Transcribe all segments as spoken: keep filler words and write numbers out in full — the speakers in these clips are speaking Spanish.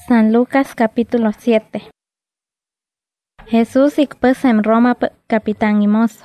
San Lucas capítulo siete. Jesús ikpus en Roma p capitán y mozo.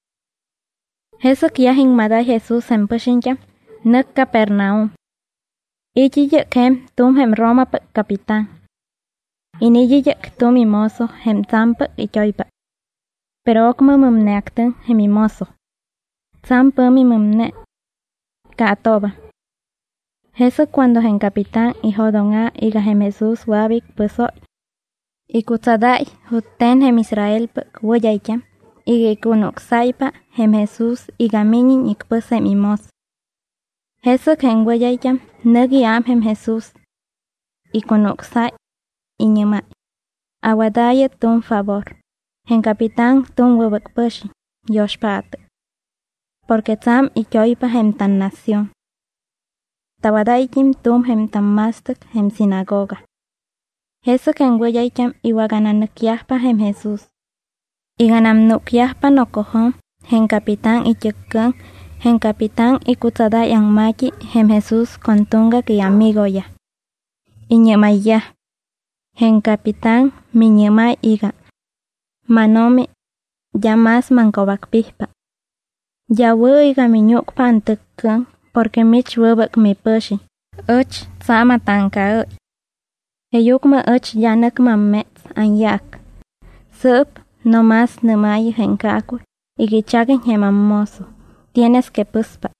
Jesús yahin mada Jesús en pushinjam nuk Capernaum. Iji kem tum hem Roma p capitán. Iniji tum y mozo hem zamp y choipa. Pero okma mumne acten hem y mozo. Zamp mi mumne kaatoba. Jesús cuando en capitán y jodonga iga hem Jesús wabik puso. Y kutsadai huten hem Israel p kwayayam. Iga ikunok saipa hem Jesús iga minin ikpus hem imos. Jesús en wayayam nagi am hem Jesús. Ikunok sai inyama. Awadaya tun favor. En capitán tun wabak pushi. Yoshpat. Porque tam y choipa hem tan nación. Tawadaikim tum hem tamastuk hem sinagoga. Jesús en wayayam iwaganan nukyahpa hem Jesús. Iganam nukyahpa nokohom hem capitán y chekkan hem capitán y kutsada yang maki hem Jesús kontunga ki amigo ya. Inyamaya. Hem capitán minyama iga. Manomi yamas mankobak pihpa. Yawu iga minyuk pantukkan. Porque mich wabak mi pushi. Uch sama tanka uch. Heyukma uch yanak mamet an yak. Sup no más nemay henkakwe. Igichakin hemamoso. Tienes que puspa.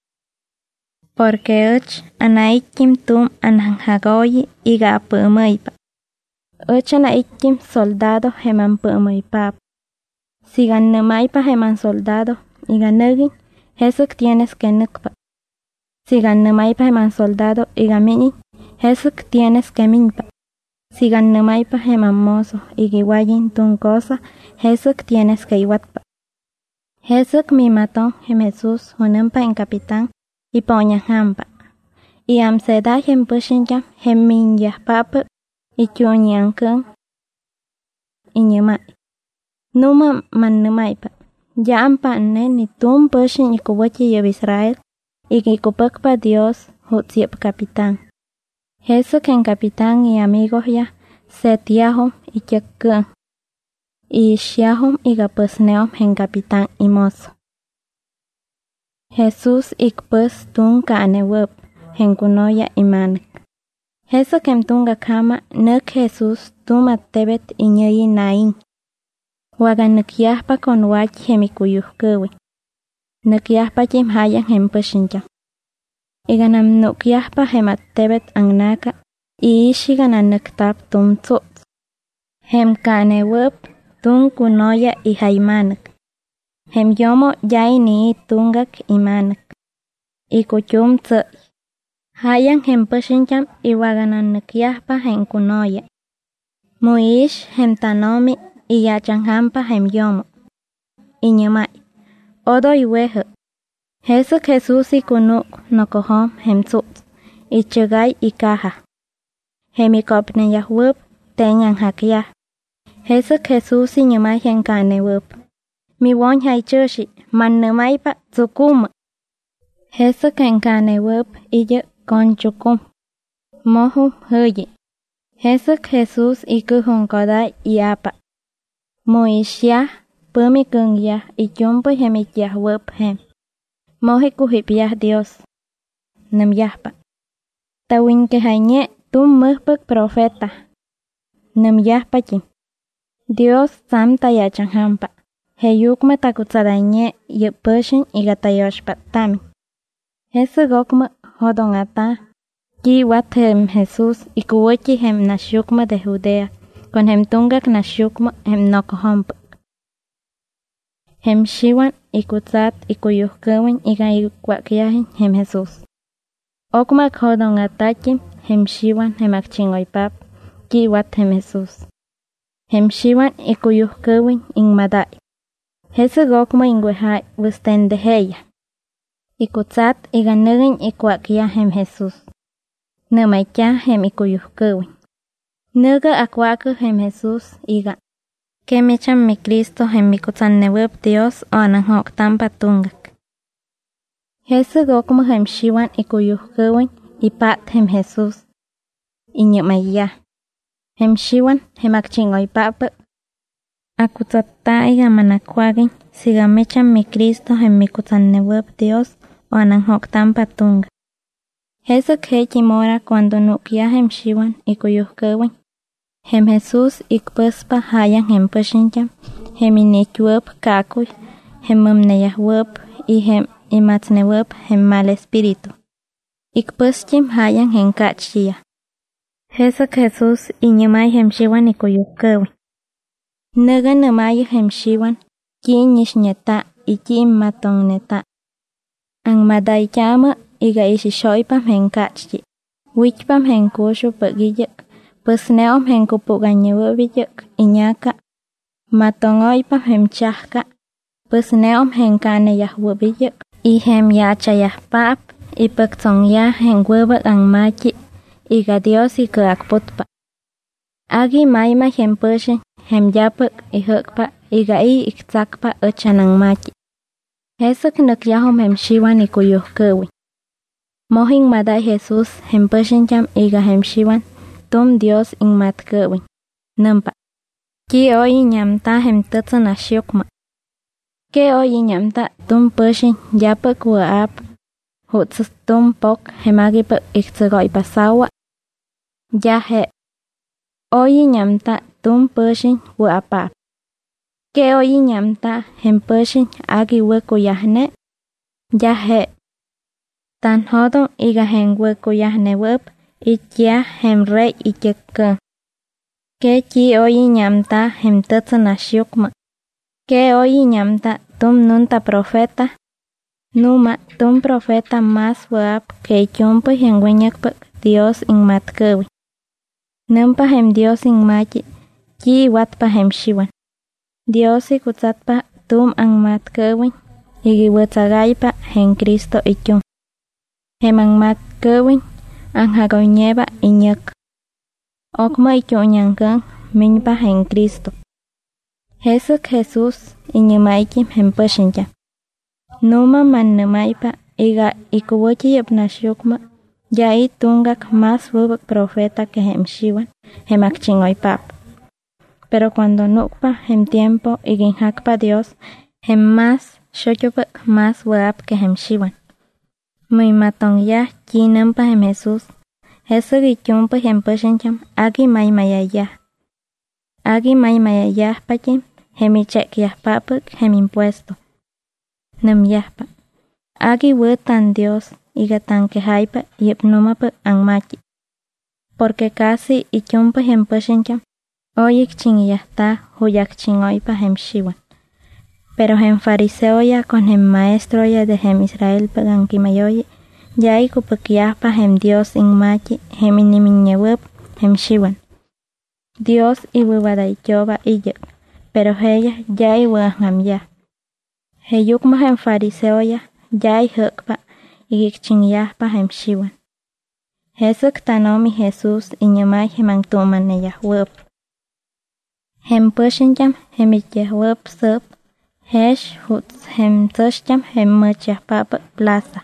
Porque uch anaikim tum anhanjagoyi iga apumaipa. Uch anaikim soldado heman pumuipap. Sigan nemaipa heman soldado. Iga nugin. Jesuk tienes que nukpa. Sigan nemaipa heman soldado y gamini, Jesús tienes que minpa. Sigan nemaipa heman mozo y giwayin tun cosa, Jesús tienes que iwatpa. Jesús mi matón hem Jesús hunumpa en capitán y poña hampa. Y am seda hem pushinjam hem min yahpapa y chunyankun y nyumai. Numa man nemaipa. Ya ampa ne ni tum pushin y kuwachi yab Israel. Y que cupakpa Dios hutsiep capitán. Jesús en capitán y amigos ya setiahom y chekkan. Y shiahom y gapusneom en capitán y mozo. Jesús ikpus tun kaanewup en kunoya y manek. Jesús en tunga kama nuk Jesús tuma tebet y ñeyi nain. Wagan nukyahpa con wach hemikuyuhkewi. Nukyahpa jim hayan hem pushinjam. Iganam nukyahpa hemat tebet angnaka. I ishi ganan nuktap tum tsuts. Hem kaanewup tun kunoya i haymanak. Hem yomo yay ni tungak imanak. I kuchum tsu. Hayan hem pushinjam i waganan nukyahpa hem kunoya. Muish hem tanomi i yachanhampa hem yomo. Inyamai. Odo iwehe. Jesús Jesús y kunuk no kohom hem tsuts. Y chugay y caja. Hemikopne yahwup tenyan hakia. Jesús Jesús y nyamay hen kane wup. Mi won hay chushi man nemay pa tsukuma. Jesús hen kane wup y ye con chukum. Mohu huyi. Jesús Jesús y kuhun koday y apa. Moishya. Pumi kungya y chumpo hemik yahwup hem. Mohi kuhipyah Dios. Nem yahpa. Tawin que hañe tum muhpuk profeta. Nem yahpa chim. Dios samta yachanhampa. Heyukma takutsadañe yupushin y gatayoshpa tami. Ese gokma hodongata. Ki wat hem Jesús y kuwachi hem nashukma de Judea. Con hem tungak nashukma hem nokohompa. Hem shiwan y kutsat y kuyuhkawin y gayukwakiyahin hem Jesús. Okmak hodon atachim hem shiwan hem akchingoypap kiwat hem Jesús. Hem shiwan y kuyuhkawin in maday. Jesús gokma ingwehai wusten de heya. Y kutsat y ganugin y kwakiyah hem Jesús. Numaycha hem y kuyuhkawin. Nuga akwaku hem Jesús iga. Que me echan mi Cristo en mi kutsanewup Dios o ananhok tampa tungak. Jesús gokma hem shiwan y kuyuhkawin y pat hem Jesús. Inyamaya. Hem shiwan hemak chingoy papa. Akutata iga manakuagin siga mechan mi Cristo hem mi kutan neweb Dios o anan hoktan patunga. Hesa kechi mora cuando nukia hem shiwan ikuyuhkewin. Hem Jesús ikpuspa hayan hem pushincham hem inichweb kakuy hem mumneyahweb y hem imatneweb hem mal espíritu. Ikpuschim hayan hem kachia. Hesa Jesús inyamay hem shiwan ikuyuhkewin. Naga namay hem shiwan ki nishnyeta y ki matongneta. Ang maday chama iga isishoypam hen kachji. Wichpam hen kusho pagijak. Pusneom hen kupuganyewebijak inyaka. Matongoypam hem chahka. Pusneom hen kaneyahwebijak. I hem yachayahpap. I pagtongya hen webak ang machi. Iga Dios ikaakputpa. Agi mayma hem pushin. Hem yapak ihukpa. Iga i iktsakpa echanang machi. Hesak nakyahom hem shiwan ikuyuhkewi. Mohing maday Jesús hem pushincham iga hem shiwan. Tum Dios ing matkewin. Nampa. Ki oyi nyamta hem tutsan asyukma. Ke oyi nyamta tum pushin yapak waap. Hutsus tum pok hemagipak iktsagoy pasawa. Yahe. Oyi nyamta tum pushin waapap. Ke oyi nyamta hem pushin agi weko yahne. Yahe. Tan hodon iga hem weko yahne wep. Ichya hem rey ichekka. Ke chi oyi nyamta hem tutsan asyukma. Ke oyi nyamta tum nunta profeta. Numa tum profeta mas wap ke chumpa hem wenyakpak Dios ing matkewi. Nampa hem Dios ing machi. Chi watpa hem shiwan. Dios ikutsatpa tum ang matkewi. Igi watsagaypa hem Cristo ichum. Hem ang matkewi. Ang hagoynyeba inyak. Okma ichonyangkang minpa hen Cristo. Jesuk Jesús inyamaikim hem pushincha. Numa man namaypa iga ikuwochi yapnasyukma. Yai tungak mas wubak profeta que hem shiwan hem akchingoy pap. Pero cuando nukpa hem tiempo iginhakpa Dios hem mas shochopak mas wab que hem shiwan. Muy matong ya chi nampa hem Jesús. Jesús ichumpa hem pushincham agi may mayayah. Agi may mayayah pachim hem ichek yahpapak hem impuesto. Nam yahpa. Agi wutan Dios iga tan kehaypa yipnumapak ang machi. Porque casi ichumpa hem pushincham oyik chingyahta huyak chingoypa hem shiwan. Pero hem fariseo ya con hem maestro ya de hem Israel pagan kimayoye, ya ikupakyahpa hem Dios ing machi, hem iniminnyeweb, hem shiwan. Dios iwiwadaychoba iyak, pero heya ya iwaham ya. Heyukma hem fariseo ya, ya ihukpa, igikchingyahpa hem shiwan. Hesuk tanomi Jesús inyamay hem angtumaneyahweb. Hem pushincham hem ityahweb sup, Hesh huts hem tsoshcham hem muchahpapa plaza.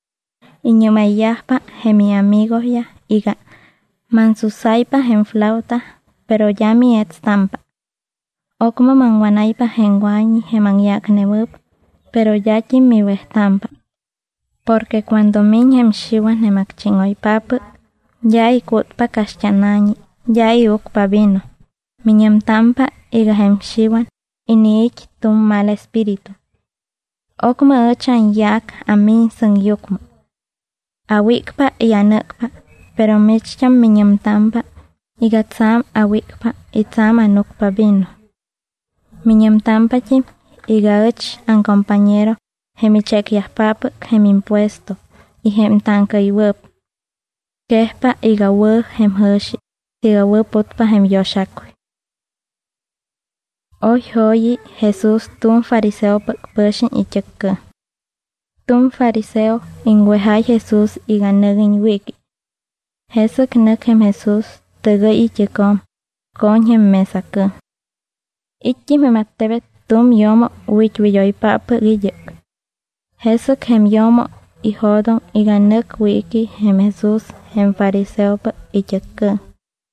Iñumayahpa hem mi amigos ya iga. Mansusaypa hem flauta, pero ya mi estampa. Okma manguanaypa hem guañi hem angyaknewup, pero ya chi mi westampa. Porque cuando min hem shiwan hem akchingoypapa, ya ikutpa kaschanañi, ya iukpa vino. Minyam tampa iga hem shiwan. Iniich tum mal espíritu. Okma echan yak amin sang yukma. Awikpa y anukpa, pero michcham minyam tampa, igatsam awikpa itzam anukpa vino. Minyam tampa chim, iga ech an compañero, hemichek yahpapak hem impuesto, y hem tanka iwup. Kehpa iga wuh hem hershi, iga wuputpa hem yoshakwe. Hoy hoy Jesús tum fariseo pushin ichakka. Tum fariseo ingwehai Jesús iganagin wiki. Jesuk nakhem Jesús taga ichakom kon hem mesaka. Ichi me matebet tum yomo wich wiyoy papa gijak. Jesuk hem yomo ihodon iganak wiki hem Jesús hem fariseo pa ichakka.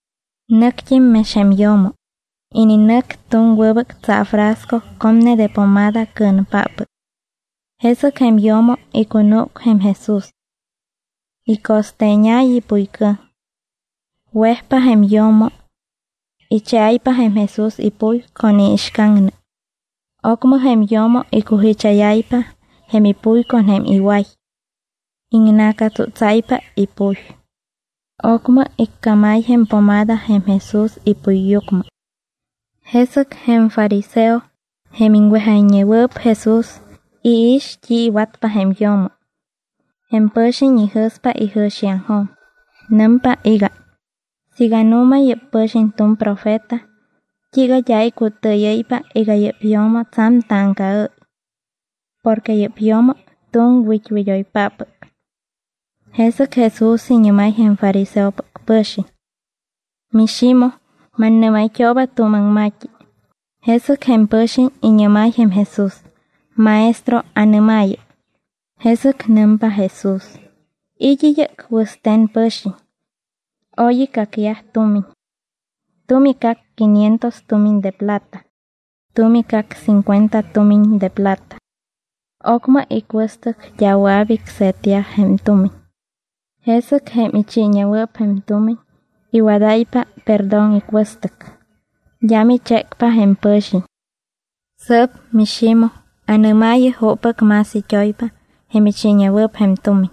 Nuk jim meshem yomo. Ini nuk tun webek tsa frasco comne de pomada kun papuk. Jesuk hem yomo ikunuk hem Jesús. Y costeña y puica. Wehpa hem yomo. Y chaipa hem Jesús y pui con ishkang. Okmu hem yomo y kuhichayaipa hem ipui con hem iwai. Ingnaka tutsaipa y pui. Okmu ikkamai hem pomada hem Jesús y pui yukma. Jesuk hem fariseo. Hem ingwehañewup Jesús. Y ish yi watpa hem yomo. Hem pushin y huspa y hushian hom. Numpa iga. Siganuma yip pushin tum profeta. Kiga yai kutuyaipa iga yip yomo tam tanka u. Porque yip yomo tum wichwiyoy papuk. Jesuk Jesús sinyumay hem fariseo pushin. Mishimo manumay choba tumang machi. Jesuk hem pushin inyumay hem Jesús. Maestro anumay. Jesuk numpa Jesús. Iyiyak wusten pushin. Oye kakiah tumin. Tumi kak quinientos tumin de plata. Tumi kak cincuenta tumin de plata. Okma ikwestuk yawabik setia hem tumin. Jesuk hem ichiñawup hem tumin. Iwadaipa perdón ikwestuk. Yami chekpa hem pushin. Sub mishimo. Anumaye hopak masi choipa. Hem ichiñawup hem tumin.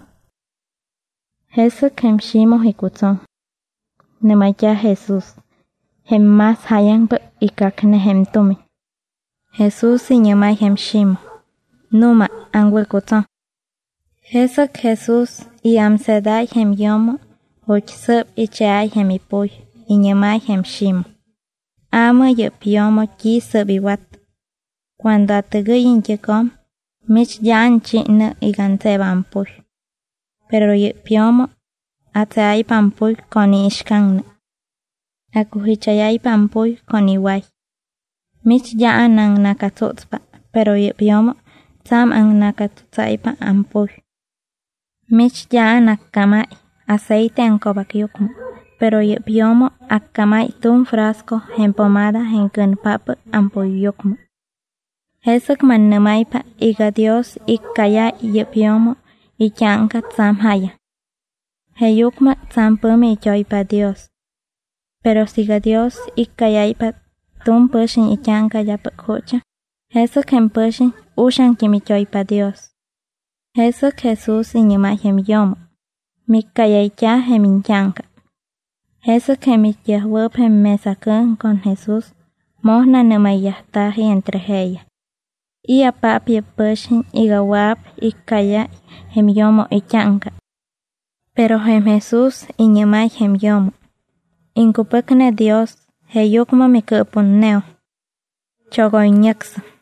Jesuk hem shimo hikutson. Nemaya Jesús. Hem mas hayan pe ikakne hem tumin. Jesús inyamay hem shimo. Numa angwekutson. Jesuk Jesús y amsedai hem yomo. Hoch sub icheay hem ipuy. Inyamay hem shimo. Ama yup yomo ki sub iwat. Cuando atuguyin yekom. Mich yan chine igante bampuy. Pero yup yomo. Atay pampuy koni ishkang. Akuhichayay pampuy koni way. Mich yaan ang nakatutspa. Pero yup yomo. Tam ang nakatutsaypa ampuy. Mich yaan akkamay. Aceite ang kobakyukmo. Pero yup yomo akkamay tum frasco hen pomada hen kun papuk ampuy yukmo. Jesuk mannumaypa iga Dios ikkaya yup yomo ichanka tsam haya. Heyukma tsampumi choypa Dios. Pero siga Dios ikkayaypa tum pushin ichanka yapuk hucha. Jesuk hem pushin ushan kimi choypa Dios. Jesuk Jesús inyumay hem yomo. Mikkayaycha hem inchanka. Jesuk hem ityahwup hem mesakun con Jesús. Mohna numayahtahi entre heya. Iya papi pushin igawap ikkaya hem yomo ichanka. Pero hem Jesús inyamay hem yomo. Inkupukne Dios heyukma mikupunneo. Chogoy nyaksa.